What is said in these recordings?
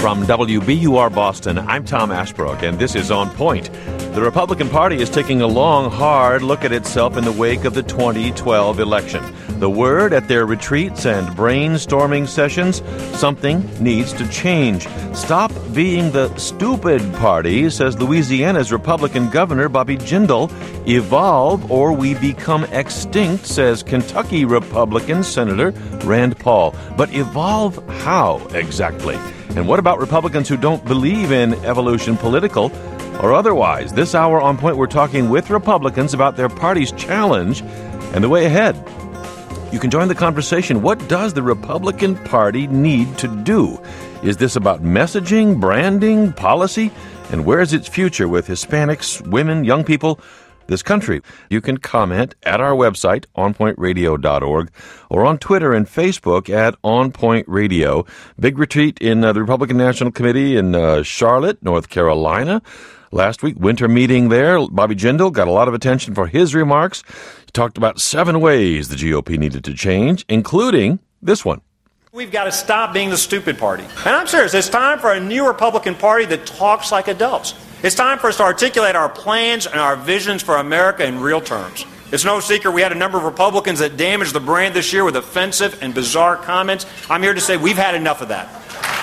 From WBUR Boston, I'm Tom Ashbrook, and this is On Point. The Republican Party is taking a long, hard look at itself in the wake of the 2012 election. The word at their retreats and brainstorming sessions, something needs to change. Stop being the stupid party, says Louisiana's Republican Governor Bobby Jindal. Evolve or we become extinct, says Kentucky Republican Senator Rand Paul. But evolve how exactly? And what about Republicans who don't believe in evolution, political or otherwise? This hour on Point, we're talking with Republicans about their party's challenge and the way ahead. You can join the conversation. What does the Republican Party need to do? Is this about messaging, branding, policy? And where is its future with Hispanics, women, young people, this country? You can comment at our website, onpointradio.org, or on Twitter and Facebook at onpointradio. Big retreat in the Republican National Committee in Charlotte, North Carolina. Last week, winter meeting there. Bobby Jindal got a lot of attention for his remarks. He talked about 7 ways the GOP needed to change, including this one. We've got to stop being the stupid party. And I'm serious. It's time for a new Republican Party that talks like adults. It's time for us to articulate our plans and our visions for America in real terms. It's no secret we had a number of Republicans that damaged the brand this year with offensive and bizarre comments. I'm here to say we've had enough of that.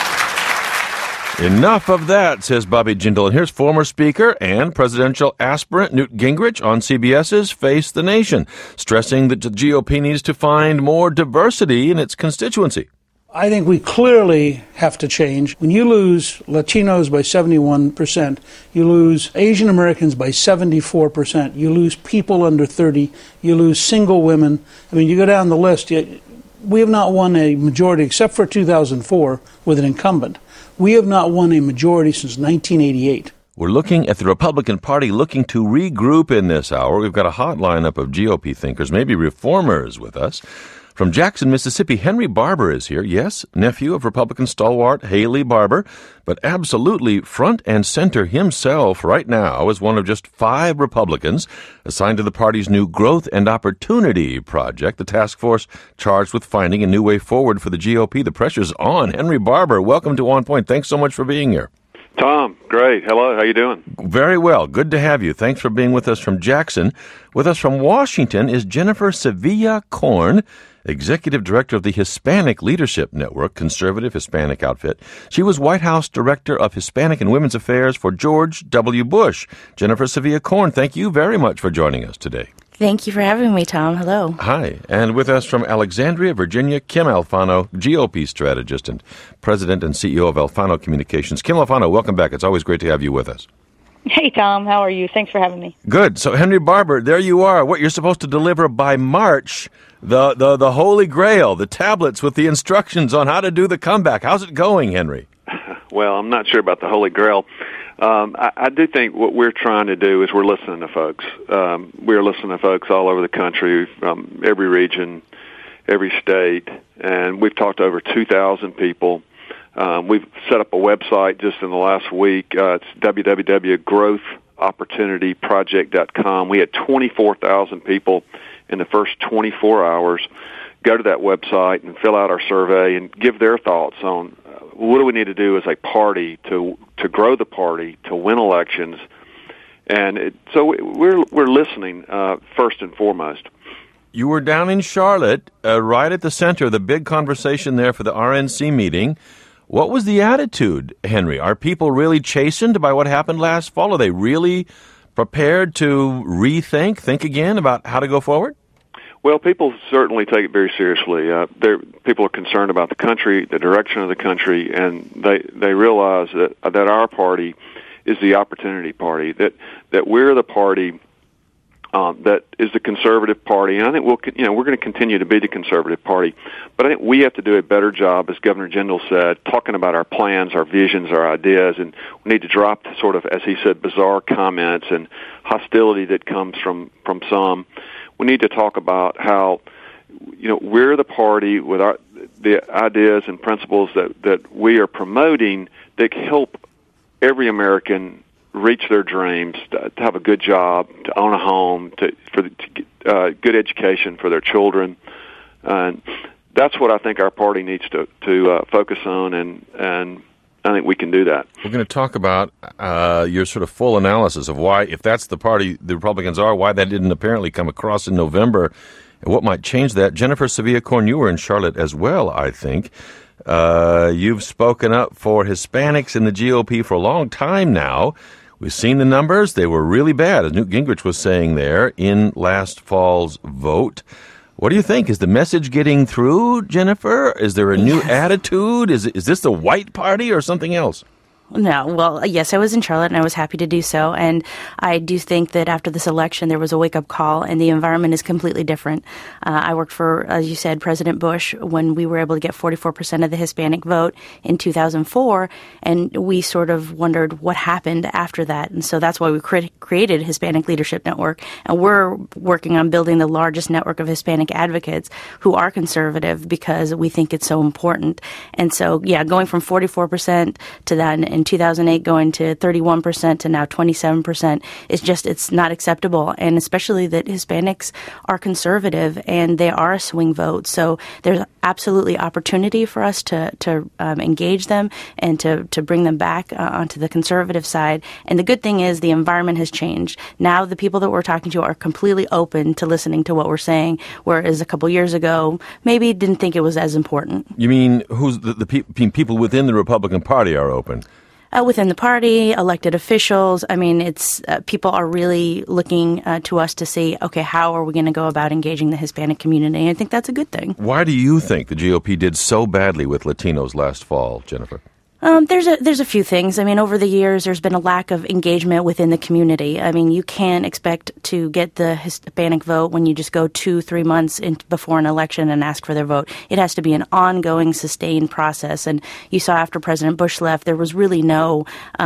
Enough of that, says Bobby Jindal. And here's former Speaker and presidential aspirant Newt Gingrich on CBS's Face the Nation, stressing that the GOP needs to find more diversity in its constituency. I think we clearly have to change. When you lose Latinos by 71%, you lose Asian Americans by 74%, you lose people under 30, you lose single women. I mean, you go down the list, we have not won a majority, except for 2004 with an incumbent. We have not won a majority since 1988. We're looking at the Republican Party looking to regroup in this hour. We've got a hot lineup of GOP thinkers, maybe reformers with us. From Jackson, Mississippi, Henry Barber is here. Yes, nephew of Republican stalwart Haley Barber, but absolutely front and center himself right now as one of just 5 Republicans assigned to the party's new Growth and Opportunity Project, the task force charged with finding a new way forward for the GOP. The pressure's on. Henry Barber, welcome to On Point. Thanks so much for being here. Tom, great. Hello, how you doing? Very well. Good to have you. Thanks for being with us from Jackson. With us from Washington is Jennifer Sevilla Korn, Executive Director of the Hispanic Leadership Network, conservative Hispanic outfit. She was White House Director of Hispanic and Women's Affairs for George W. Bush. Jennifer Sevilla Korn, thank you very much for joining us today. Thank you for having me, Tom. Hello. Hi. And with us from Alexandria, Virginia, Kim Alfano, GOP strategist and president and CEO of Alfano Communications. Kim Alfano, welcome back. It's always great to have you with us. Hey, Tom. How are you? Thanks for having me. Good. So, Henry Barber, there you are. What you're supposed to deliver by March, the Holy Grail, the tablets with the instructions on how to do the comeback. How's it going, Henry? Well, I'm not sure about the Holy Grail. I do think what we're trying to do is we're listening to folks. We're listening to folks all over the country, from every region, every state, and we've talked to over 2,000 people. We've set up a website just in the last week. It's www.growthopportunityproject.com. We had 24,000 people in the first 24 hours go to that website and fill out our survey and give their thoughts on what do we need to do as a party to grow the party, to win elections. And so we're listening first and foremost. You were down in Charlotte, right at the center of the big conversation there for the RNC meeting. What was the attitude, Henry? Are people really chastened by what happened last fall? Are they really prepared to think again about how to go forward? Well, people certainly take it very seriously. People are concerned about the country, the direction of the country, and they realize that our party is the opportunity party, that we're the party that is the conservative party, and I think we're going to continue to be the conservative party. But I think we have to do a better job, as Governor Jindal said, talking about our plans, our visions, our ideas, and we need to drop the sort of, as he said, bizarre comments and hostility that comes from some. We need to talk about how, we're the party with the ideas and principles that we are promoting that help every American reach their dreams, to have a good job, to own a home, to get good education for their children. And that's what I think our party needs to focus on and I think we can do that. We're going to talk about your sort of full analysis of why, if that's the party the Republicans are, why that didn't apparently come across in November, and what might change that. Jennifer Sevilla-Corn, you were in Charlotte as well, I think. You've spoken up for Hispanics in the GOP for a long time now. We've seen the numbers. They were really bad, as Newt Gingrich was saying there in last fall's vote. What do you think? Is the message getting through, Jennifer? Is there a new attitude? Is this the white party or something else? No. Well, yes, I was in Charlotte, and I was happy to do so. And I do think that after this election, there was a wake-up call, and the environment is completely different. I worked for, as you said, President Bush when we were able to get 44% of the Hispanic vote in 2004, and we sort of wondered what happened after that. And so that's why we created Hispanic Leadership Network, and we're working on building the largest network of Hispanic advocates who are conservative because we think it's so important. And so, yeah, going from 44% to that in 2008 going to 31% to now 27% is just, it's not acceptable. And especially that Hispanics are conservative and they are a swing vote. So there's absolutely opportunity for us to engage them and to bring them back onto the conservative side. And the good thing is the environment has changed. Now the people that we're talking to are completely open to listening to what we're saying, whereas a couple years ago maybe didn't think it was as important. You mean who's the people within the Republican Party are open? Within the party, elected officials. I mean, it's people are really looking to us to see, okay, how are we going to go about engaging the Hispanic community? And I think that's a good thing. Why do you think the GOP did so badly with Latinos last fall, Jennifer? There's a few things. I mean, over the years, there's been a lack of engagement within the community. I mean, you can't expect to get the Hispanic vote when you just go 2-3 months before an election and ask for their vote. It has to be an ongoing, sustained process. And you saw after President Bush left, there was really no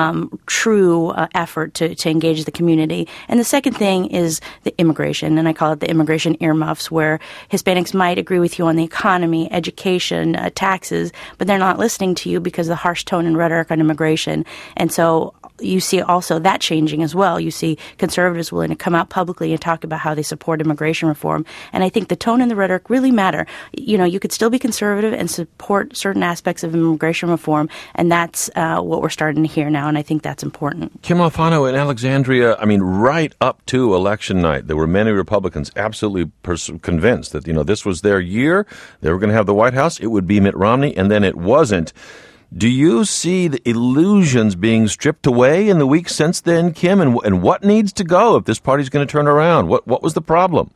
true effort to engage the community. And the second thing is the immigration, and I call it the immigration earmuffs, where Hispanics might agree with you on the economy, education, taxes, but they're not listening to you because of the harsh tone and rhetoric on immigration. And so you see also that changing as well. You see conservatives willing to come out publicly and talk about how they support immigration reform. And I think the tone and the rhetoric really matter. You know, you could still be conservative and support certain aspects of immigration reform, and that's what we're starting to hear now, and I think that's important. Kim Alfano in Alexandria, I mean, right up to election night, there were many Republicans absolutely convinced that, you know, this was their year. They were going to have the White House. It would be Mitt Romney, and then it wasn't. Do you see the illusions being stripped away in the weeks since then, Kim? And what needs to go if this party's going to turn around? What was the problem?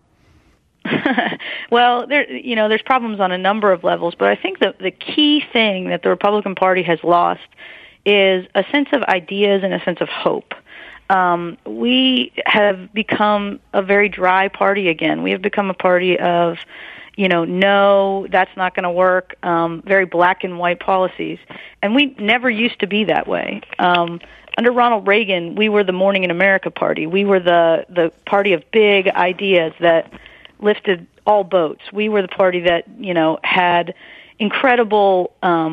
Well, there's problems on a number of levels, but I think that the key thing that the Republican Party has lost is a sense of ideas and a sense of hope. We have become a very dry party again. We have become a party of, no, that's not going to work, very black and white policies. And we never used to be that way. Under Ronald Reagan, we were the Morning in America party. We were the party of big ideas that lifted all boats. We were the party that, had incredible,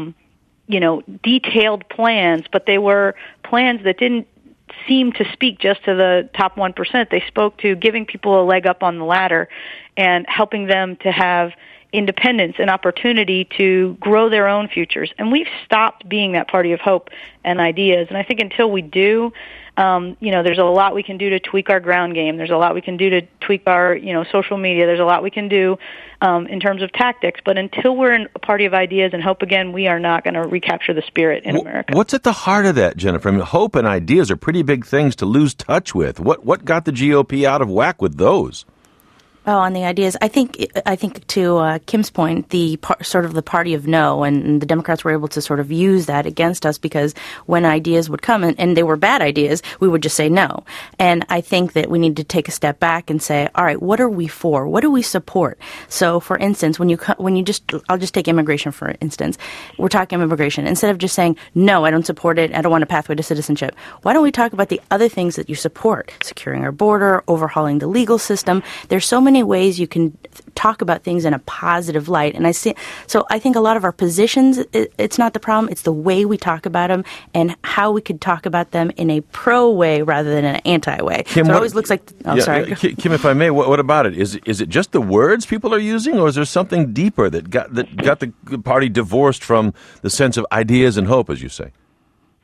detailed plans, but they were plans that didn't seem to speak just to the top 1%. They spoke to giving people a leg up on the ladder and helping them to have independence and opportunity to grow their own futures. And we've stopped being that party of hope and ideas. And I think until we do, there's a lot we can do to tweak our ground game. There's a lot we can do to tweak our, social media. There's a lot we can do in terms of tactics. But until we're in a party of ideas and hope again, we are not going to recapture the spirit in America. What's at the heart of that, Jennifer? I mean, hope and ideas are pretty big things to lose touch with. What got the GOP out of whack with those? Oh, on the ideas, I think to Kim's point, sort of the party of no, and the Democrats were able to sort of use that against us because when ideas would come and they were bad ideas, we would just say no. And I think that we need to take a step back and say, all right, what are we for? What do we support? So, for instance, I'll just take immigration for instance. We're talking immigration. Instead of just saying no, I don't support it, I don't want a pathway to citizenship. Why don't we talk about the other things that you support? Securing our border, overhauling the legal system. There's so many ways you can talk about things in a positive light. And I think a lot of our positions, it's not the problem. It's the way we talk about them and how we could talk about them in a pro way rather than an anti way. Kim, so it always looks like, sorry. Kim, if I may, what about it? Is it just the words people are using, or is there something deeper that got the party divorced from the sense of ideas and hope, as you say?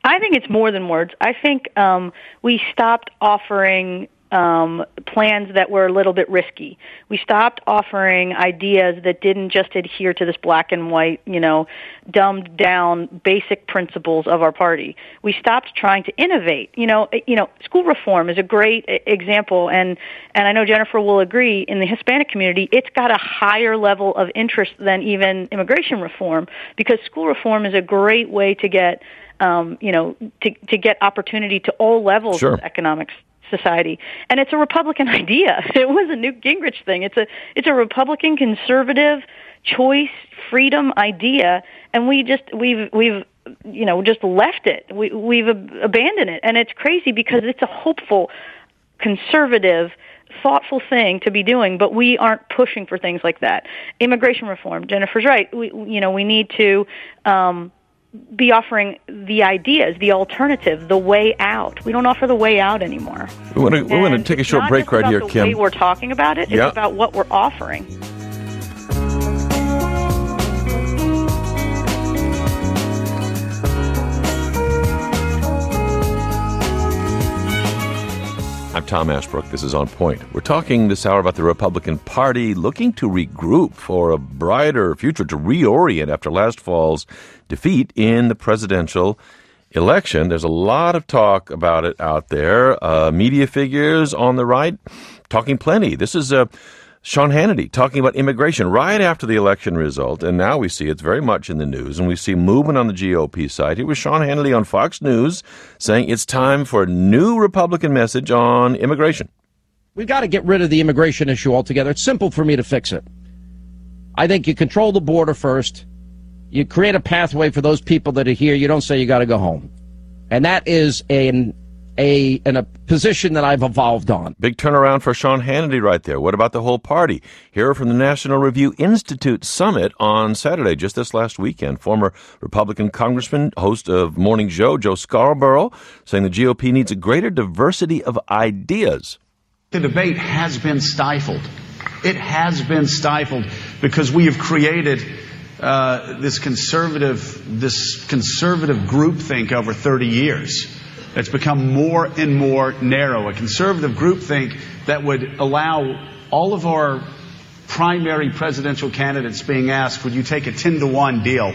I think it's more than words. I think we stopped offering plans that were a little bit risky. We stopped offering ideas that didn't just adhere to this black and white, dumbed down basic principles of our party. We stopped trying to innovate. School reform is a great example, and I know Jennifer will agree. In the Hispanic community, it's got a higher level of interest than even immigration reform, because school reform is a great way to get, to get opportunity to all levels Sure. of economic society. And it's a Republican idea. It was a Newt Gingrich thing. It's a Republican conservative choice freedom idea, and we've just left it. We've abandoned it, and it's crazy because it's a hopeful, conservative, thoughtful thing to be doing, but we aren't pushing for things like that. Immigration reform. Jennifer's right. We need to be offering the ideas, the alternative, the way out. We don't offer the way out anymore. We want to take a short break right here, Kim. It's not the way we're talking about it. It's about what we're offering. I'm Tom Ashbrook. This is On Point. We're talking this hour about the Republican Party looking to regroup for a brighter future, to reorient after last fall's defeat in the presidential election. There's a lot of talk about it out there. Media figures on the right talking plenty. This is Sean Hannity talking about immigration right after the election result, and now we see it's very much in the news, and we see movement on the GOP side. Here was Sean Hannity on Fox News saying it's time for a new Republican message on immigration. We've got to get rid of the immigration issue altogether. It's simple for me to fix it. I think you control the border first. You create a pathway for those people that are here. You don't say you got to go home. And that is a position that I've evolved on. Big turnaround for Sean Hannity right there. What about the whole party? Here from the National Review Institute Summit on Saturday, just this last weekend. Former Republican Congressman, host of Morning Joe, Joe Scarborough, saying the GOP needs a greater diversity of ideas. The debate has been stifled. It has been stifled because we have created this conservative groupthink over 30 years. It's become more and more narrow, a conservative groupthink that would allow all of our primary presidential candidates being asked, would you take a 10-to-1 deal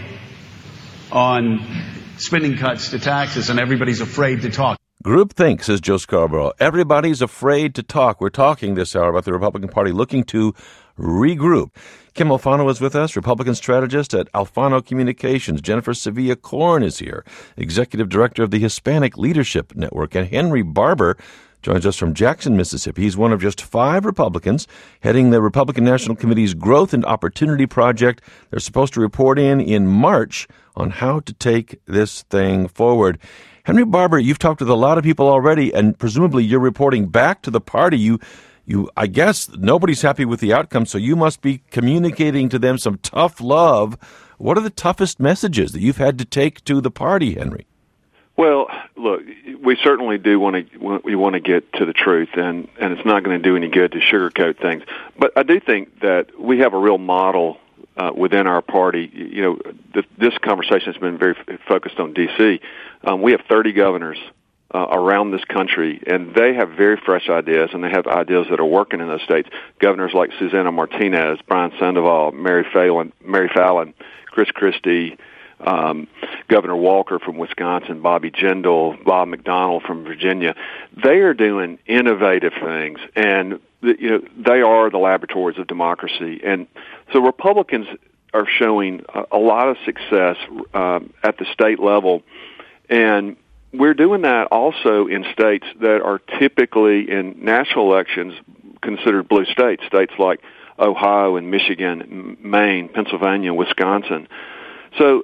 on spending cuts to taxes, and everybody's afraid to talk. Groupthink, says Joe Scarborough. Everybody's afraid to talk. We're talking this hour about the Republican Party looking to regroup. Kim Alfano is with us, Republican strategist at Alfano Communications. Jennifer Sevilla-Korn is here, executive director of the Hispanic Leadership Network. And Henry Barber joins us from Jackson, Mississippi. He's one of just 5 Republicans heading the Republican National Committee's Growth and Opportunity Project. They're supposed to report in March on how to take this thing forward. Henry Barber, you've talked with a lot of people already, and presumably you're reporting back to the party. You, I guess nobody's happy with the outcome, so you must be communicating to them some tough love. What are the toughest messages that you've had to take to the party, Henry? Well, look, we certainly do want to get to the truth, and it's not going to do any good to sugarcoat things. But I do think that we have a real model within our party. You know, this conversation has been very focused on D.C. We have 30 governors around this country, and they have very fresh ideas, and they have ideas that are working in those states. Governors like Susana Martinez, Brian Sandoval, Mary Fallon, Chris Christie, Governor Walker from Wisconsin, Bobby Jindal, Bob McDonnell from Virginia. They are doing innovative things, and they are the laboratories of democracy. And so Republicans are showing a lot of success at the state level, and we're doing that also in states that are typically in national elections considered blue states, states like Ohio and Michigan, Maine, Pennsylvania, Wisconsin. So,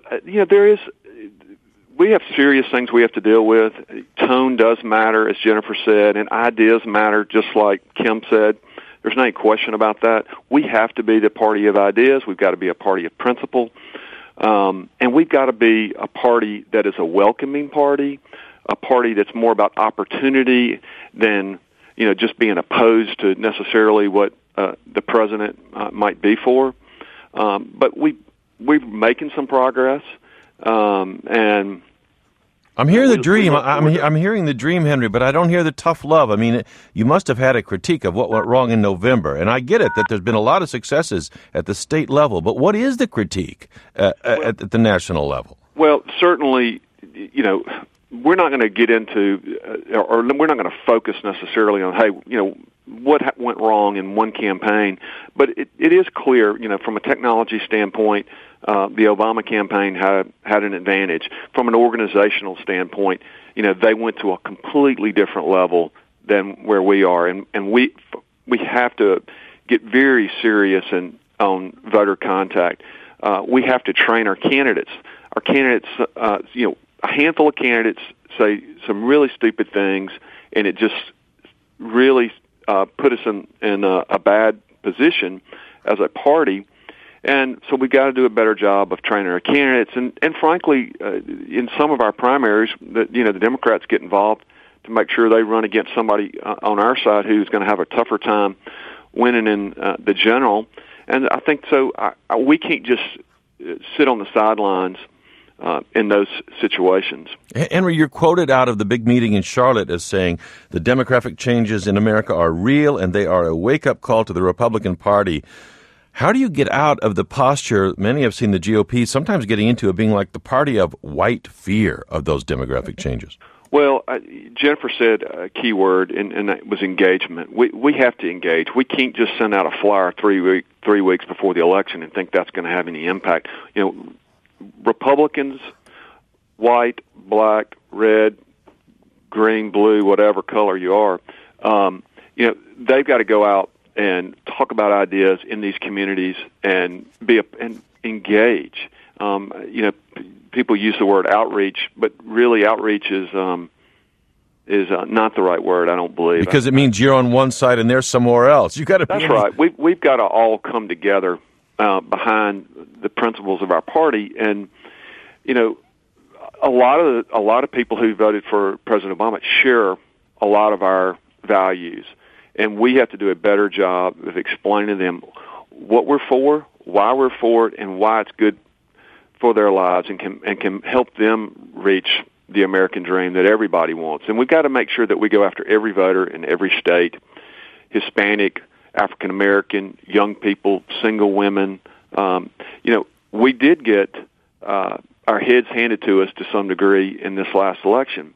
we have serious things we have to deal with. Tone does matter, as Jennifer said, and ideas matter, just like Kim said. There's no question about that. We have to be the party of ideas. We've got to be a party of principle. And we've got to be a party that is a welcoming party, a party that's more about opportunity than, just being opposed to necessarily what the president might be for. But we're making some progress, and I'm hearing the dream. I'm hearing the dream, Henry, but I don't hear the tough love. I mean, you must have had a critique of what went wrong in November, and I get it that there's been a lot of successes at the state level, but what is the critique at the national level? Well, certainly, we're not going to get into, or we're not going to focus necessarily on, hey, what went wrong in one campaign, but it is clear, from a technology standpoint, the Obama campaign had an advantage. From an organizational standpoint, they went to a completely different level than where we are, and we have to get very serious on voter contact. We have to train our candidates. Our candidates, a handful of candidates say some really stupid things, and it just really put us in a bad position as a party. And so we got to do a better job of training our candidates. And frankly, in some of our primaries, the Democrats get involved to make sure they run against somebody on our side who's going to have a tougher time winning in the general. And I think so. We can't just sit on the sidelines in those situations. Henry, you're quoted out of the big meeting in Charlotte as saying the demographic changes in America are real and they are a wake-up call to the Republican Party. How do you get out of the posture many have seen the GOP sometimes getting into of being like the party of white fear of those demographic changes? Well, Jennifer said a key word, and that was engagement. We have to engage. We can't just send out a flyer 3 weeks before the election and think that's going to have any impact. Republicans, white, black, red, green, blue, whatever color you are, they've got to go out and talk about ideas in these communities and engage. People use the word outreach, but really outreach is not the right word, I don't believe. Because it means you're on one side and they're somewhere else. You got to. That's right. We've got to all come together behind the principles of our party, and a lot of people who voted for President Obama share a lot of our values. And we have to do a better job of explaining to them what we're for, why we're for it, and why it's good for their lives and can help them reach the American dream that everybody wants. And we've got to make sure that we go after every voter in every state, Hispanic, African American, young people, single women. We did get our heads handed to us to some degree in this last election.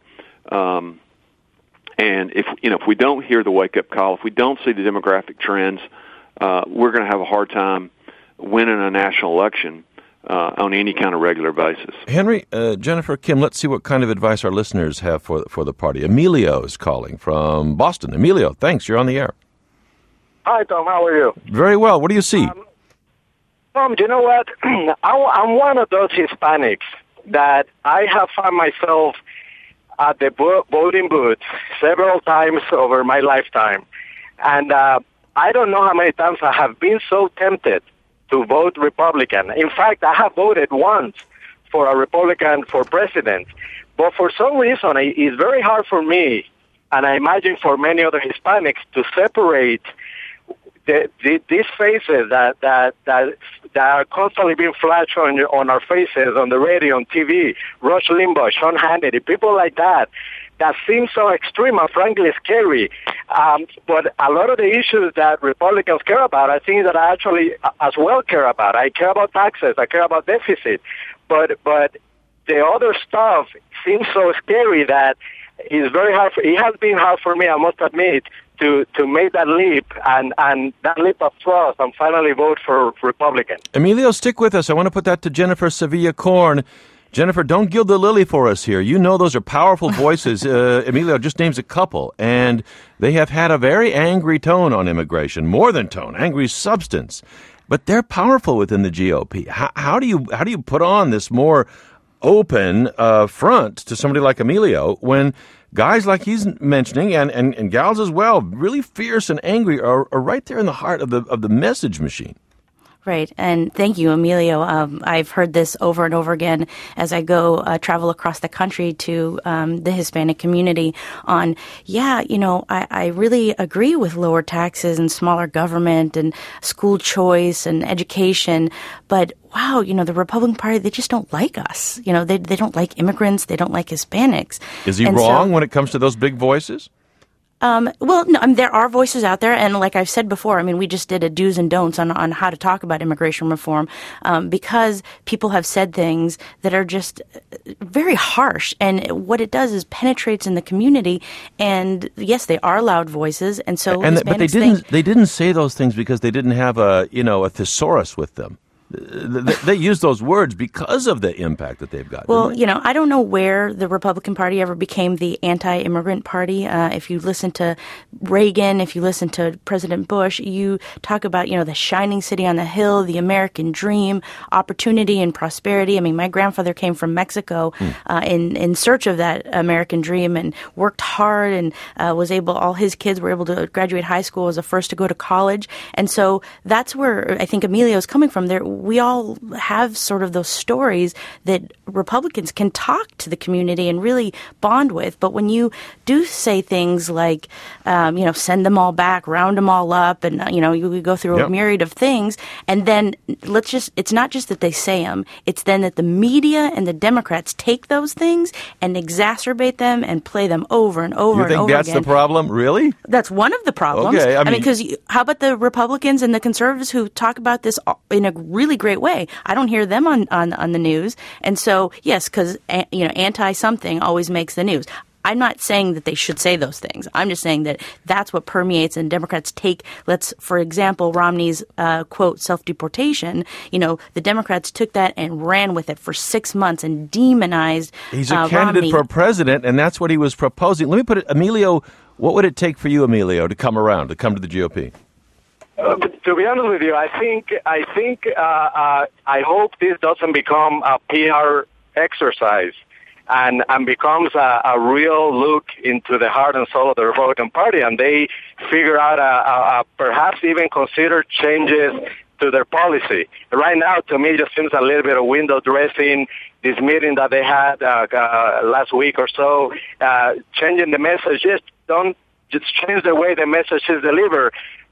And if we don't hear the wake-up call, if we don't see the demographic trends, we're going to have a hard time winning a national election on any kind of regular basis. Henry, Jennifer, Kim, let's see what kind of advice our listeners have for the party. Emilio is calling from Boston. Emilio, thanks. You're on the air. Hi, Tom. How are you? Very well. What do you see? Tom, do you know what? I'm one of those Hispanics that I have found myself at the voting booth several times over my lifetime. And I don't know how many times I have been so tempted to vote Republican. In fact, I have voted once for a Republican for president. But for some reason, it's very hard for me, and I imagine for many other Hispanics, to separate these faces that are constantly being flashed on our faces, on the radio, on TV, Rush Limbaugh, Sean Hannity, people like that seem so extreme and frankly scary. But a lot of the issues that Republicans care about, I think that I actually as well care about. I care about taxes, I care about deficit, but the other stuff seems so scary that it's very hard. It has been hard for me, I must admit, to make that leap and that leap of trust and finally vote for Republican. Emilio, stick with us. I want to put that to Jennifer Sevilla-Korn. Jennifer, don't gild the lily for us here. You know those are powerful voices. Emilio just names a couple, and they have had a very angry tone on immigration, more than tone, angry substance. But they're powerful within the GOP. How do you put on this more open front to somebody like Emilio when guys like he's mentioning and gals as well, really fierce and angry, are right there in the heart of the message machine? Right. And thank you, Emilio. I've heard this over and over again as I go travel across the country to the Hispanic community on, I really agree with lower taxes and smaller government and school choice and education. But wow, the Republican Party, they just don't like us. They don't like immigrants. They don't like Hispanics. Is he wrong when it comes to those big voices? Well, no, there are voices out there, and like I've said before, we just did a do's and don'ts on how to talk about immigration reform, because people have said things that are just very harsh, and what it does is penetrates in the community, and yes, they are loud voices, and so but they didn't say those things because they didn't have a thesaurus with them. They use those words because of the impact that they've got. Well, I don't know where the Republican Party ever became the anti-immigrant party. If you listen to Reagan, if you listen to President Bush, you talk about, the shining city on the hill, the American dream, opportunity and prosperity. My grandfather came from Mexico in search of that American dream and worked hard and all his kids were able to graduate high school as the first to go to college. And so that's where I think Emilio's coming from there. We all have sort of those stories that Republicans can talk to the community and really bond with. But when you do say things like, send them all back, round them all up, and, you go through a myriad of things, and then it's not just that they say them, it's then that the media and the Democrats take those things and exacerbate them and play them over and over and over again. You think that's the problem? Really? That's one of the problems. Okay, because how about the Republicans and the conservatives who talk about this in a really great way? I don't hear them on the news. And so, yes, because, anti-something always makes the news. I'm not saying that they should say those things. I'm just saying that that's what permeates, and Democrats take, for example, Romney's, quote, self-deportation. The Democrats took that and ran with it for 6 months and demonized He's a candidate for president, and that's what he was proposing. Let me put it, Emilio, what would it take for you, Emilio, to come to the GOP? To be honest with you, I hope this doesn't become a PR exercise and becomes a real look into the heart and soul of the Republican Party, and they figure out perhaps even consider changes to their policy. Right now, to me, it just seems a little bit of window dressing. This meeting that they had last week or so, changing the message. Just change the way the message is delivered.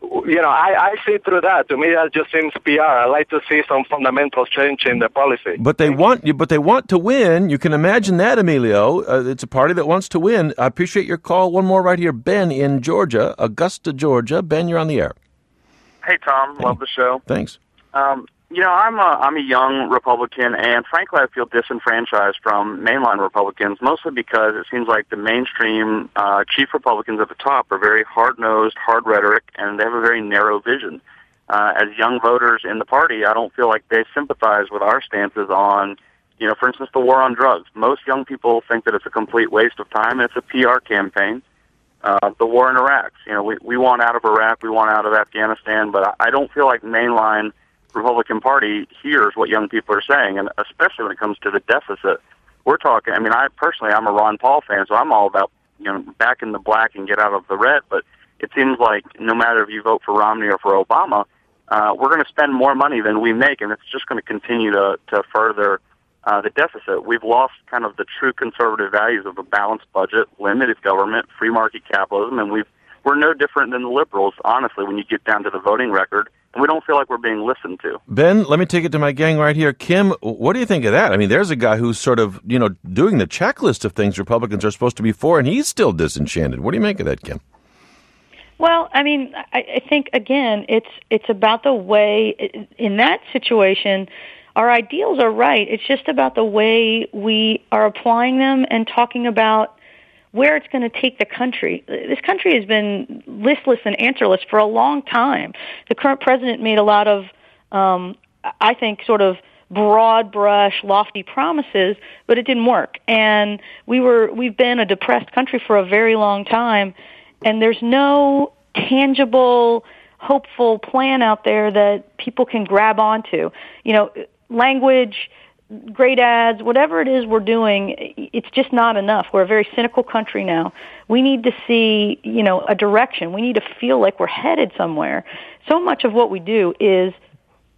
I see through that. To me, that just seems PR. I like to see some fundamental change in the policy. But they want to win. You can imagine that, Emilio. It's a party that wants to win. I appreciate your call. One more right here. Ben in Georgia, Augusta, Georgia. Ben, you're on the air. Hey, Tom. Love the show. Thanks. I'm a young Republican, and frankly, I feel disenfranchised from mainline Republicans, mostly because it seems like the mainstream chief Republicans at the top are very hard-nosed, hard rhetoric, and they have a very narrow vision. As young voters in the party, I don't feel like they sympathize with our stances on, for instance, the war on drugs. Most young people think that it's a complete waste of time, and it's a PR campaign. The war in Iraq, we want out of Iraq, we want out of Afghanistan, but I don't feel like mainline Republican Party hears what young people are saying, and especially when it comes to the deficit. We're talking, I'm a Ron Paul fan, so I'm all about, back in the black and get out of the red, but it seems like no matter if you vote for Romney or for Obama, we're going to spend more money than we make, and it's just going to continue to further the deficit. We've lost kind of the true conservative values of a balanced budget, limited government, free market capitalism, and we're no different than the liberals, honestly, when you get down to the voting record. And we don't feel like we're being listened to. Ben, let me take it to my gang right here. Kim, what do you think of that? There's a guy who's sort of, doing the checklist of things Republicans are supposed to be for, and he's still disenchanted. What do you make of that, Kim? Well, I think, again, it's about the way, in that situation, our ideals are right. It's just about the way we are applying them and talking about where it's going to take the country. This country has been listless and answerless for a long time. The current president made a lot of, I think, sort of broad brush, lofty promises, but it didn't work. And we've been a depressed country for a very long time, and there's no tangible, hopeful plan out there that people can grab onto. Language, great ads, whatever it is we're doing, it's just not enough. We're a very cynical country now. We need to see, a direction. We need to feel like we're headed somewhere. So much of what we do is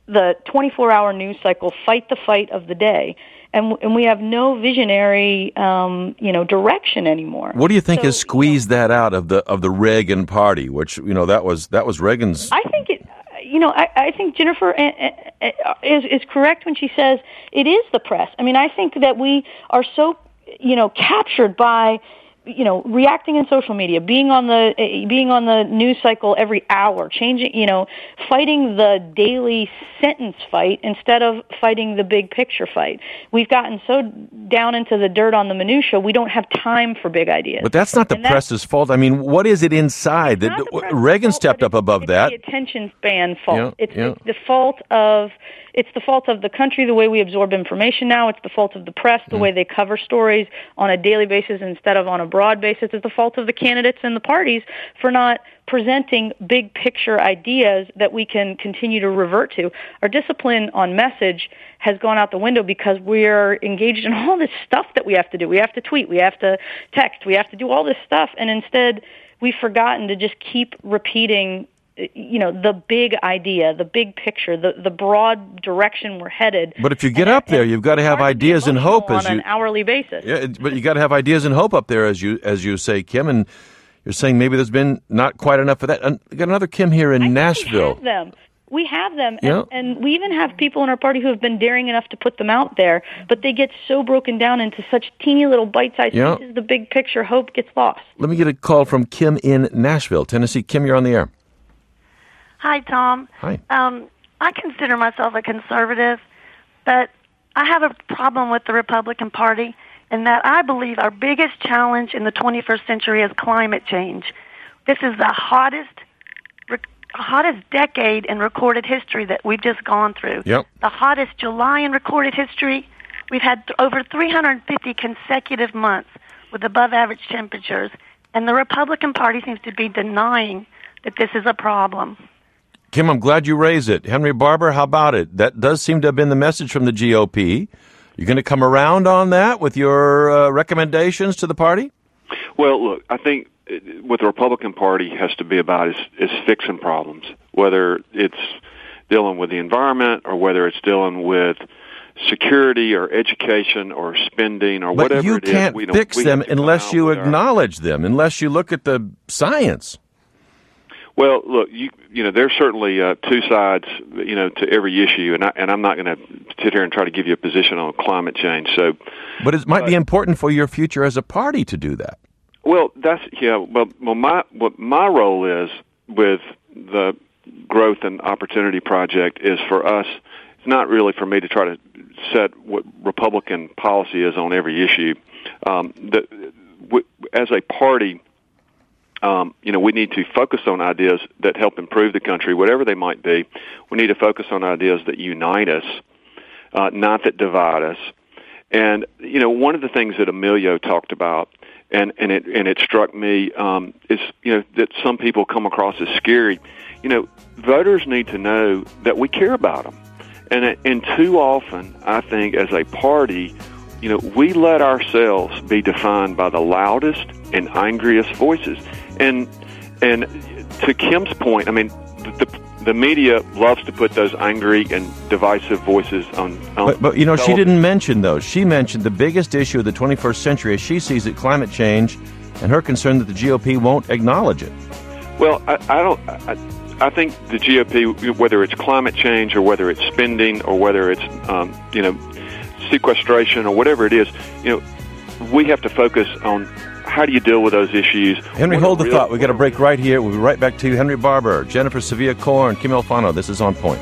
the 24-hour news cycle, fight the fight of the day. And we have no visionary, direction anymore. What do you think has squeezed that out of the Reagan Party, which, that was Reagan's? I think I think Jennifer is correct when she says it is the press. I mean, I think that we are so, captured by, reacting in social media, being on the news cycle every hour, fighting the daily sentence fight instead of fighting the big picture fight. We've gotten so down into the dirt on the minutia, we don't have time for big ideas. But that's not the press's fault. I mean, what is it inside? Reagan stepped up above that. It's the attention span fault. It's the fault of... It's the fault of the country, the way we absorb information now. It's the fault of the press, the way they cover stories on a daily basis instead of on a broad basis. It's the fault of the candidates and the parties for not presenting big picture ideas that we can continue to revert to. Our discipline on message has gone out the window because we're engaged in all this stuff that we have to do. We have to tweet, we have to text, we have to do all this stuff, and instead we've forgotten to just keep repeating the big idea, the big picture, the broad direction we're headed. But if you get up there, you've got to have ideas and hope on an hourly basis. Yeah, but you got to have ideas and hope up there, as you say, Kim. And you're saying maybe there's been not quite enough of that. And we got another Kim here in Nashville. We have them, and we even have people in our party who have been daring enough to put them out there, but they get so broken down into such teeny little bite-sized pieces, the big picture hope gets lost. Let me get a call from Kim in Nashville, Tennessee. Kim, you're on the air. Hi, Tom. Hi. I consider myself a conservative, but I have a problem with the Republican Party in that I believe our biggest challenge in the 21st century is climate change. This is the hottest decade in recorded history that we've just gone through. Yep. The hottest July in recorded history. We've had over 350 consecutive months with above-average temperatures, and the Republican Party seems to be denying that this is a problem. Kim, I'm glad you raised it. Henry Barber, how about it? That does seem to have been the message from the GOP. You're going to come around on that with your recommendations to the party? Well, look, I think what the Republican Party has to be about is fixing problems, whether it's dealing with the environment or whether it's dealing with security or education or spending or whatever it is. But you can't fix them unless you acknowledge them, unless you look at the science. Well, look, there's certainly two sides, to every issue, and I'm not going to sit here and try to give you a position on climate change. But it might be important for your future as a party to do that. Well, what my role is with the Growth and Opportunity Project is for us. It's not really for me to try to set what Republican policy is on every issue. As a party. We need to focus on ideas that help improve the country, whatever they might be. We need to focus on ideas that unite us, not that divide us. And, one of the things that Emilio talked about, and it struck me, is, that some people come across as scary. Voters need to know that we care about them. And too often, I think, as a party, we let ourselves be defined by the loudest and angriest voices. And to Kim's point, I mean, the media loves to put those angry and divisive voices on But she didn't mention those. She mentioned the biggest issue of the 21st century as she sees it, climate change, and her concern that the GOP won't acknowledge it. Well, I think the GOP, whether it's climate change or whether it's spending or whether it's, sequestration or whatever it is, we have to focus on how do you deal with those issues. Henry, hold the thought. We've got a break right here. We'll be right back to you. Henry Barber, Jennifer Sevilla-Korn, Kim Alfano. This is On Point.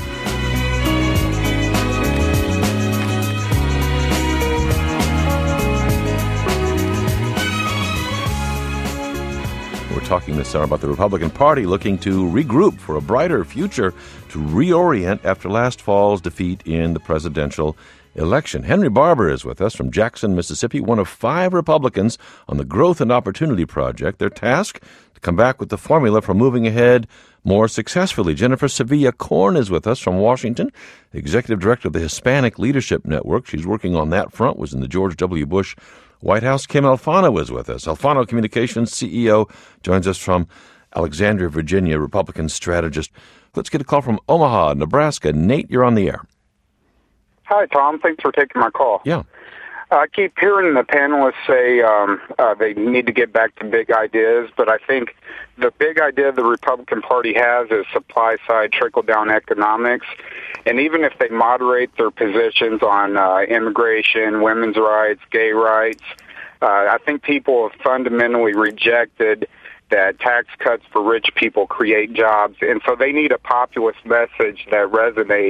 We're talking this hour about the Republican Party looking to regroup for a brighter future, to reorient after last fall's defeat in the presidential election. Henry Barber is with us from Jackson, Mississippi, one of 5 Republicans on the Growth and Opportunity Project. Their task, to come back with the formula for moving ahead more successfully. Jennifer Sevilla-Korn is with us from Washington, Executive Director of the Hispanic Leadership Network. She's working on that front, was in the George W. Bush White House. Kim Alfano is with us. Alfano Communications CEO joins us from Alexandria, Virginia, Republican strategist. Let's get a call from Omaha, Nebraska. Nate, you're on the air. Hi, Tom. Thanks for taking my call. Yeah. I keep hearing the panelists say they need to get back to big ideas, but I think the big idea the Republican Party has is supply-side trickle-down economics. And even if they moderate their positions on immigration, women's rights, gay rights, I think people have fundamentally rejected that tax cuts for rich people create jobs. And so they need a populist message that resonates.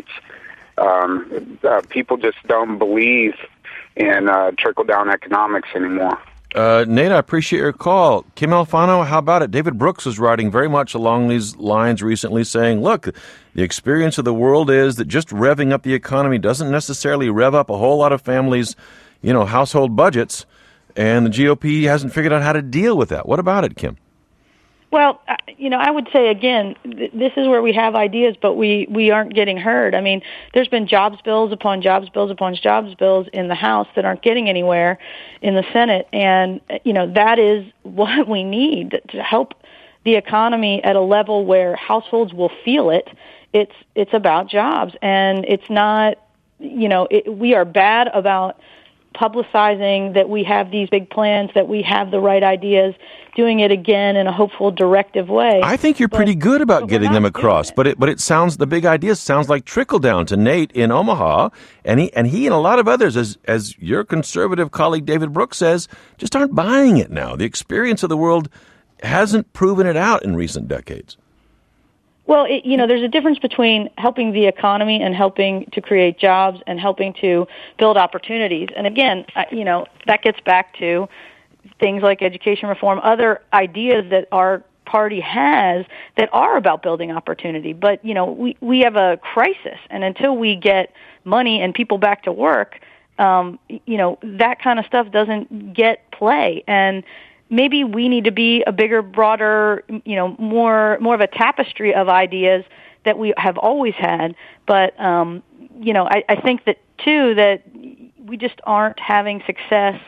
People just don't believe in trickle-down economics anymore. Nate, I appreciate your call. Kim Alfano, how about it? David Brooks was writing very much along these lines recently, saying, look, the experience of the world is that just revving up the economy doesn't necessarily rev up a whole lot of families' household budgets, and the GOP hasn't figured out how to deal with that. What about it, Kim? Well, I would say, again, this is where we have ideas, but we aren't getting heard. I mean, there's been jobs bills upon jobs bills upon jobs bills in the House that aren't getting anywhere in the Senate. And, that is what we need to help the economy at a level where households will feel it. It's about jobs. And it's not, we are bad about publicizing that we have these big plans, that we have the right ideas, doing it again in a hopeful, directive way. I think you're pretty good about getting them across, but it sounds, the big idea sounds like trickle down to Nate in Omaha, and he and a lot of others, as your conservative colleague David Brooks says, just aren't buying it now. The experience of the world hasn't proven it out in recent decades. Well, there's a difference between helping the economy and helping to create jobs and helping to build opportunities. And again, that gets back to things like education reform, other ideas that our party has that are about building opportunity. But, we have a crisis, and until we get money and people back to work, that kind of stuff doesn't get play. And maybe we need to be a bigger, broader, more of a tapestry of ideas that we have always had. But, I think that, too, that we just aren't having success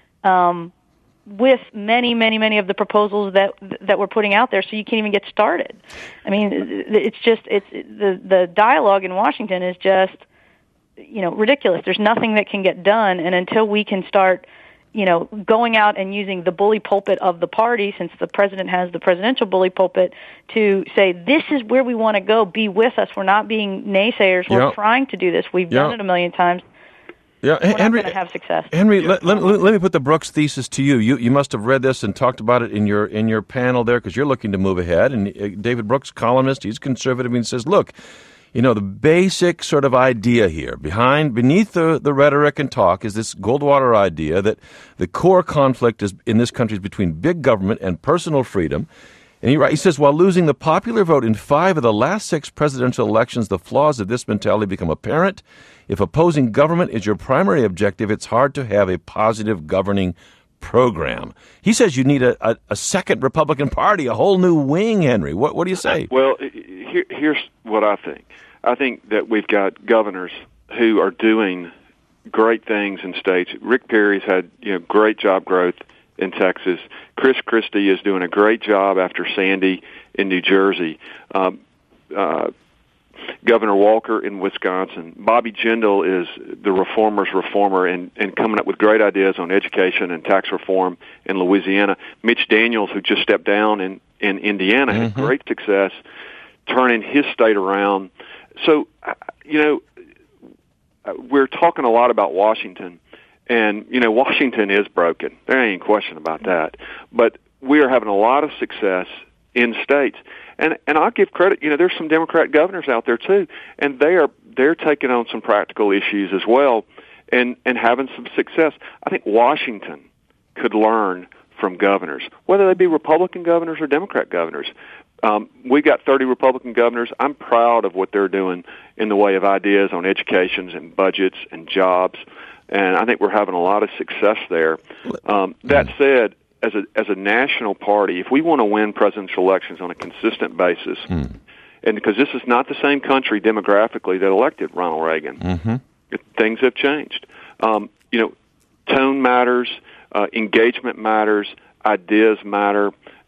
with many of the proposals that we're putting out there, so you can't even get started. I mean, the dialogue in Washington is just, ridiculous. There's nothing that can get done, and until we can start going out and using the bully pulpit of the party, since the president has the presidential bully pulpit, to say, this is where we want to go, be with us. We're not being naysayers. We're trying to do this. We've done it a million times. Yeah, we're not going to have success. Henry, let me put the Brooks thesis to you. You must have read this and talked about it in your panel there, because you're looking to move ahead. And David Brooks, columnist, he's conservative, and he says, look, the basic sort of idea here, beneath the rhetoric and talk, is this Goldwater idea that the core conflict in this country is between big government and personal freedom. And he says, while losing the popular vote in 5 of the last 6 presidential elections, the flaws of this mentality become apparent. If opposing government is your primary objective, it's hard to have a positive governing program. He says you need a second Republican Party, a whole new wing, Henry. What do you say? Well, here's what I think. I think that we've got governors who are doing great things in states. Rick Perry's had great job growth in Texas. Chris Christie is doing a great job after Sandy in New Jersey. Governor Walker in Wisconsin. Bobby Jindal is the reformer's reformer and coming up with great ideas on education and tax reform in Louisiana. Mitch Daniels, who just stepped down in Indiana, had great success turning his state around. So, we're talking a lot about Washington, and, Washington is broken. There ain't any question about that. But we are having a lot of success in states. And I'll give credit, there's some Democrat governors out there too, and they're taking on some practical issues as well and having some success. I think Washington could learn from governors, whether they be Republican governors or Democrat governors. We got 30 Republican governors. I'm proud of what they're doing in the way of ideas on education and budgets and jobs, and I think we're having a lot of success there. That said, as a national party, if we want to win presidential elections on a consistent basis, and because this is not the same country demographically that elected Ronald Reagan, things have changed. Tone matters, engagement matters, ideas matter,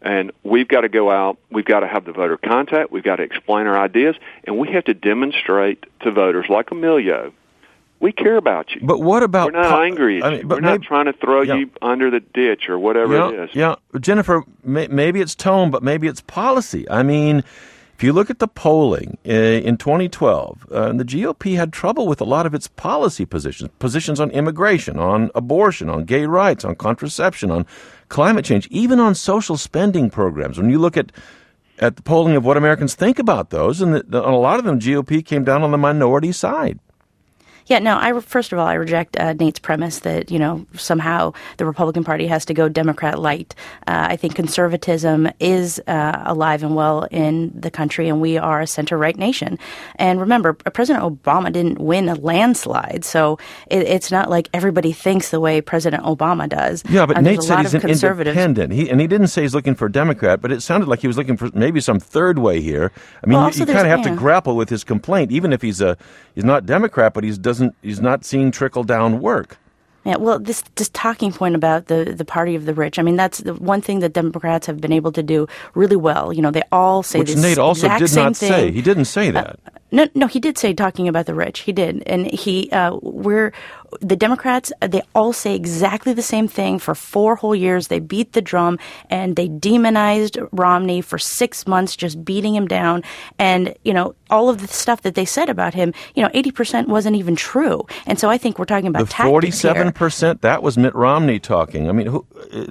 And we've got to go out, we've got to have the voter contact, we've got to explain our ideas, and we have to demonstrate to voters like Emilio, we care about you. But what about... We're not angry at you. We're not trying to throw you under the ditch or whatever it is. Yeah, Jennifer, maybe it's tone, but maybe it's policy. I mean, if you look at the polling in 2012, the GOP had trouble with a lot of its policy positions on immigration, on abortion, on gay rights, on contraception, on climate change, even on social spending programs. When you look at the polling of what Americans think about those, and a lot of them, GOP came down on the minority side. Yeah, no, first of all, I reject Nate's premise that, somehow the Republican Party has to go Democrat light. I think conservatism is alive and well in the country, and we are a center-right nation. And remember, President Obama didn't win a landslide, so it's not like everybody thinks the way President Obama does. Yeah, but Nate said he's an independent. He didn't say he's looking for a Democrat, but it sounded like he was looking for maybe some third way here. I mean, you kind of have to grapple with his complaint, even if he's not Democrat, but he's not seeing trickle-down work. Yeah, well, this talking point about the party of the rich, I mean, that's the one thing that Democrats have been able to do really well. They all say this Which Nate also did not thing. say. He didn't say that. No, he did say talking about the rich. He did. And the Democrats, they all say exactly the same thing for 4 whole years. They beat the drum and they demonized Romney for 6 months, just beating him down. And, all of the stuff that they said about him, 80% wasn't even true. And so I think we're talking about tactics here. 47%, that was Mitt Romney talking. I mean,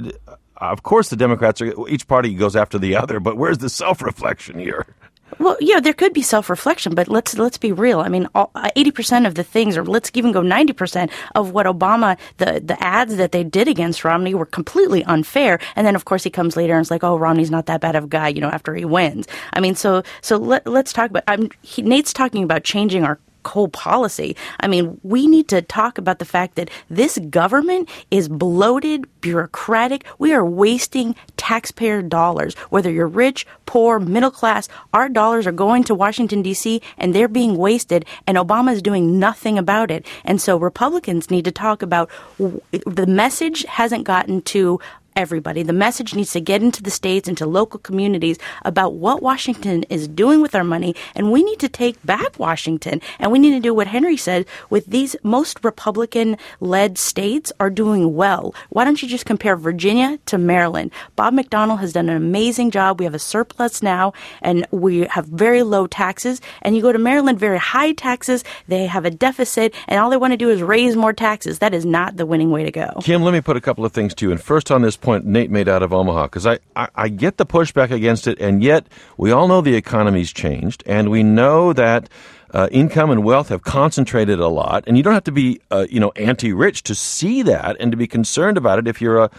of course the Democrats each party goes after the other, but where's the self-reflection here? Well, there could be self-reflection, but let's be real. I mean, 80% of the things, or let's even go 90% of what Obama, the ads that they did against Romney were completely unfair. And then, of course, he comes later and is like, oh, Romney's not that bad of a guy, after he wins. I mean, so let's talk about, Nate's talking about changing our whole policy. I mean, we need to talk about the fact that this government is bloated, bureaucratic. We are wasting taxpayer dollars. Whether you're rich, poor, middle class, our dollars are going to Washington, D.C., and they're being wasted, and Obama is doing nothing about it. And so Republicans need to talk about the message hasn't gotten to everybody. The message needs to get into the states, into local communities about what Washington is doing with our money, and we need to take back Washington, and we need to do what Henry said with these most Republican-led states are doing well. Why don't you just compare Virginia to Maryland? Bob McDonnell has done an amazing job. We have a surplus now, and we have very low taxes, and you go to Maryland, very high taxes. They have a deficit, and all they want to do is raise more taxes. That is not the winning way to go. Kim, let me put a couple of things to you. And first on this point Nate made out of Omaha, because I get the pushback against it, and yet we all know the economy's changed, and we know that income and wealth have concentrated a lot, and you don't have to be anti-rich to see that and to be concerned about it if you're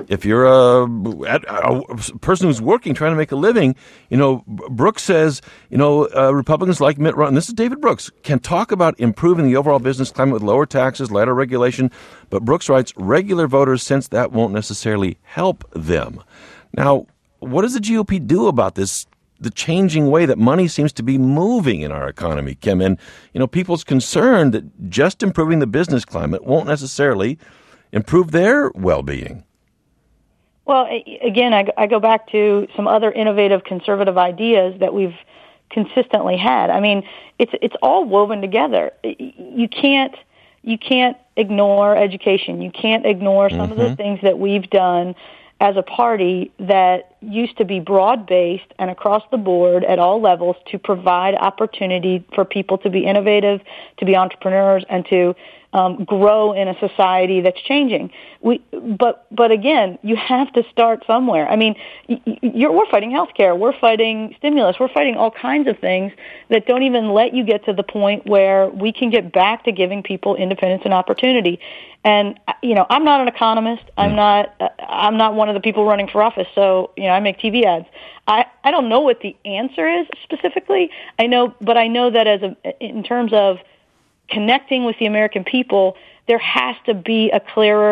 a person who's working, trying to make a living. Brooks says, Republicans like Mitt Romney, and this is David Brooks, can talk about improving the overall business climate with lower taxes, lighter regulation. But Brooks writes, regular voters sense that won't necessarily help them. Now, what does the GOP do about this, the changing way that money seems to be moving in our economy, Kim? And, people's concerned that just improving the business climate won't necessarily improve their well-being. Well, again, I go back to some other innovative conservative ideas that we've consistently had. I mean, it's all woven together. You can't ignore education. You can't ignore some of the things that we've done as a party that used to be broad-based and across the board at all levels to provide opportunity for people to be innovative, to be entrepreneurs, and to grow in a society that's changing. But again, you have to start somewhere. I mean, we're fighting healthcare, we're fighting stimulus, we're fighting all kinds of things that don't even let you get to the point where we can get back to giving people independence and opportunity. And I'm not an economist. I'm not one of the people running for office. So I make TV ads. I don't know what the answer is specifically. I know that in terms of connecting with the American people, there has to be a clearer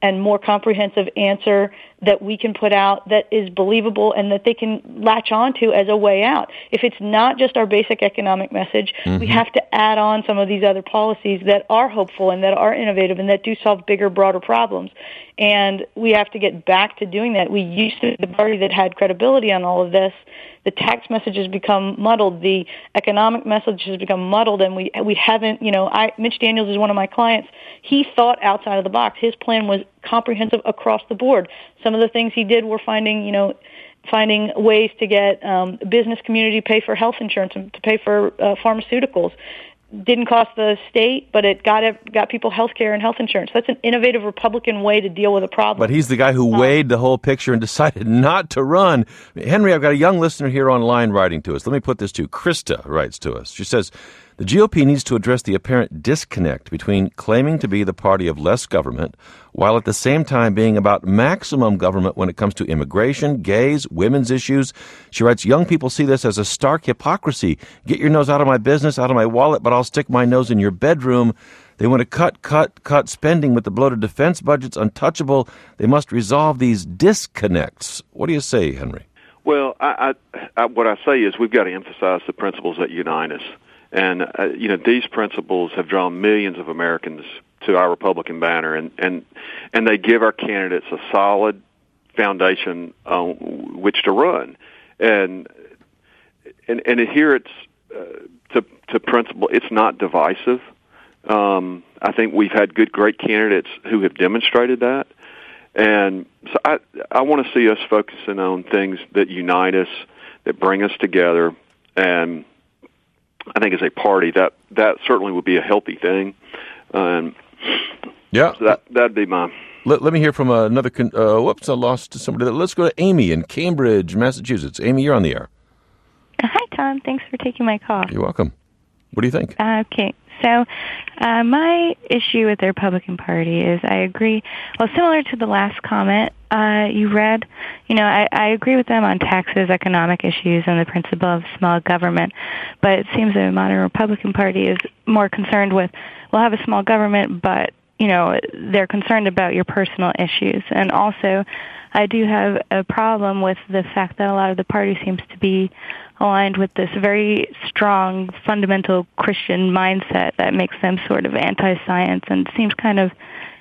and more comprehensive answer that we can put out that is believable and that they can latch onto as a way out. If it's not just our basic economic message, we have to add on some of these other policies that are hopeful and that are innovative and that do solve bigger, broader problems. And we have to get back to doing that. We used to be the party that had credibility on all of this. The tax message has become muddled. The economic message has become muddled, and we haven't, Mitch Daniels is one of my clients. He thought outside of the box. His plan was comprehensive across the board. Some of the things he did were finding ways to get business community to pay for health insurance and to pay for pharmaceuticals. Didn't cost the state, but it got people health care and health insurance. That's an innovative Republican way to deal with a problem. But he's the guy who weighed the whole picture and decided not to run. Henry, I've got a young listener here online writing to us. Let me put this to you. Krista writes to us. She says, the GOP needs to address the apparent disconnect between claiming to be the party of less government while at the same time being about maximum government when it comes to immigration, gays, women's issues. She writes, young people see this as a stark hypocrisy. Get your nose out of my business, out of my wallet, but I'll stick my nose in your bedroom. They want to cut spending with the bloated defense budgets untouchable. They must resolve these disconnects. What do you say, Henry? Well, what I say is we've got to emphasize the principles that unite us. And, these principles have drawn millions of Americans to our Republican banner, and they give our candidates a solid foundation on which to run. And here it's to principle. It's not divisive. I think we've had great candidates who have demonstrated that. And so I want to see us focusing on things that unite us, that bring us together, and I think as a party, that certainly would be a healthy thing. Yeah. So that'd be mine. Let me hear from another. Whoops, I lost somebody. Let's go to Amy in Cambridge, Massachusetts. Amy, you're on the air. Hi, Tom. Thanks for taking my call. You're welcome. What do you think? Okay. So my issue with the Republican Party is I agree, similar to the last comment you read, I agree with them on taxes, economic issues, and the principle of small government, but it seems the modern Republican Party is more concerned with, we'll have a small government, but, they're concerned about your personal issues. And also, I do have a problem with the fact that a lot of the party seems to be aligned with this very strong, fundamental Christian mindset that makes them sort of anti-science and seems kind of,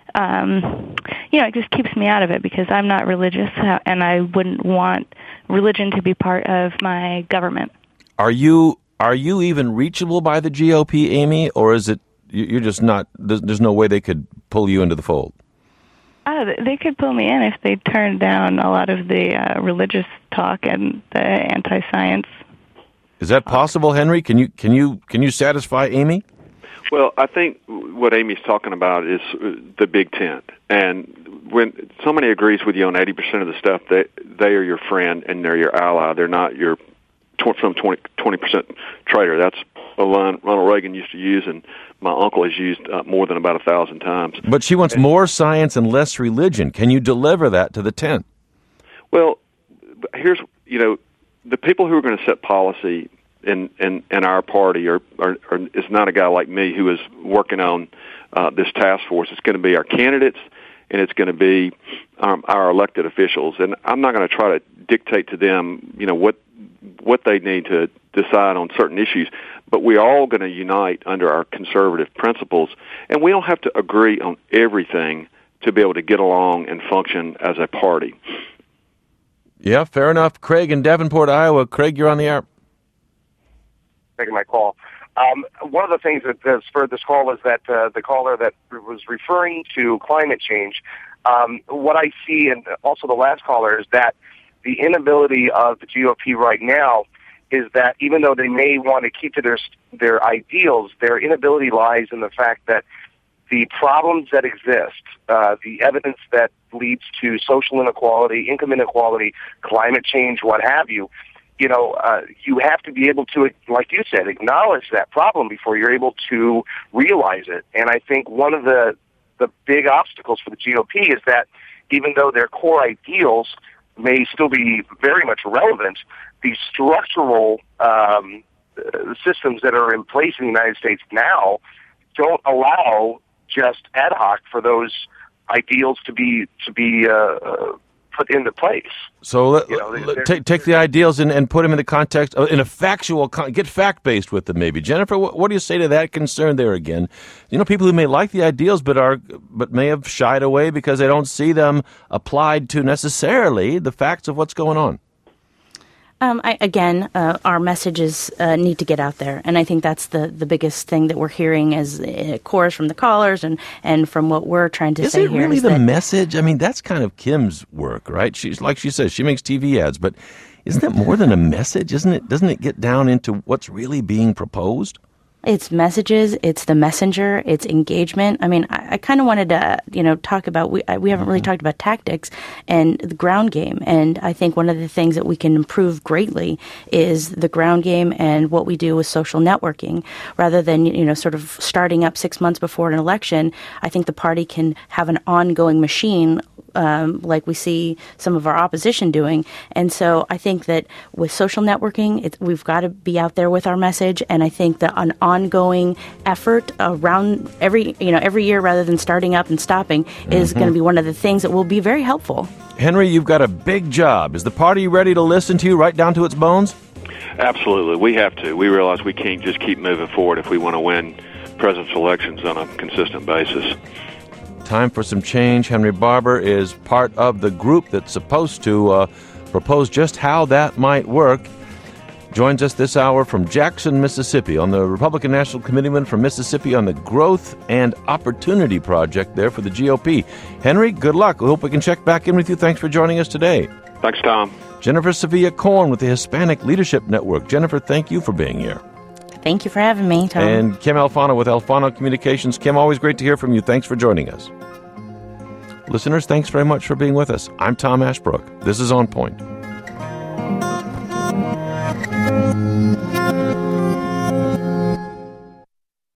it just keeps me out of it because I'm not religious and I wouldn't want religion to be part of my government. Are you even reachable by the GOP, Amy, or is it you're just not? There's no way they could pull you into the fold. They could pull me in if they turned down a lot of the religious talk and the anti-science. Is that possible, Henry? Can you satisfy Amy? Well, I think what Amy's talking about is the Big Tent. And when somebody agrees with you on 80% of the stuff, they are your friend and they're your ally. They're not your 20% traitor. That's a line Ronald Reagan used to use, and my uncle has used more than about 1,000 times. But she wants more science and less religion. Can you deliver that to the tent? Well, here's, the people who are going to set policy in our party is not a guy like me who is working on this task force. It's going to be our candidates, and it's going to be our elected officials. And I'm not going to try to dictate to them, what they need to decide on certain issues. But we're all going to unite under our conservative principles, and we don't have to agree on everything to be able to get along and function as a party. Yeah, fair enough. Craig in Davenport, Iowa. Craig, you're on the air. Taking my call. One of the things that has spurred this call is that the caller that was referring to climate change, what I see, and also the last caller, is that the inability of the GOP right now is that even though they may want to keep to their ideals, their inability lies in the fact that the problems that exist, the evidence that leads to social inequality, income inequality, climate change, what have you, you have to be able to, like you said, acknowledge that problem before you're able to realize it. And I think one of the big obstacles for the GOP is that even though their core ideals may still be very much relevant, the structural systems that are in place in the United States now don't allow just ad hoc for those ideals to be put into place. So take the ideals and put them in the context, in a factual, get fact-based with them maybe. Jennifer, what do you say to that concern there again? People who may like the ideals but may have shied away because they don't see them applied to necessarily the facts of what's going on. Our messages need to get out there, and I think that's the biggest thing that we're hearing as a chorus from the callers and from what we're trying to say here. Is it really the message? I mean, that's kind of Kim's work, right? She's like she says, she makes TV ads, but isn't it more than a message? Doesn't it get down into what's really being proposed? It's messages, it's the messenger, it's engagement. I mean, I kind of wanted to, talk about, we haven't really talked about tactics and the ground game. And I think one of the things that we can improve greatly is the ground game and what we do with social networking. Rather than, sort of starting up 6 months before an election, I think the party can have an ongoing machine like we see some of our opposition doing. And so I think that with social networking, we've got to be out there with our message. And I think that an ongoing effort around every year rather than starting up and stopping is going to be one of the things that will be very helpful. Henry, you've got a big job. Is the party ready to listen to you right down to its bones? Absolutely. We have to. We realize we can't just keep moving forward if we want to win presidential elections on a consistent basis. Time for some change. Henry Barbour is part of the group that's supposed to propose just how that might work. Joins us this hour from Jackson, Mississippi, on the Republican National Committeeman from Mississippi on the Growth and Opportunity Project there for the GOP. Henry, good luck. We hope we can check back in with you. Thanks for joining us today. Thanks, Tom. Jennifer Sevilla Korn with the Hispanic Leadership Network. Jennifer, thank you for being here. Thank you for having me, Tom. And Kim Alfano with Alfano Communications. Kim, always great to hear from you. Thanks for joining us. Listeners, thanks very much for being with us. I'm Tom Ashbrook. This is On Point.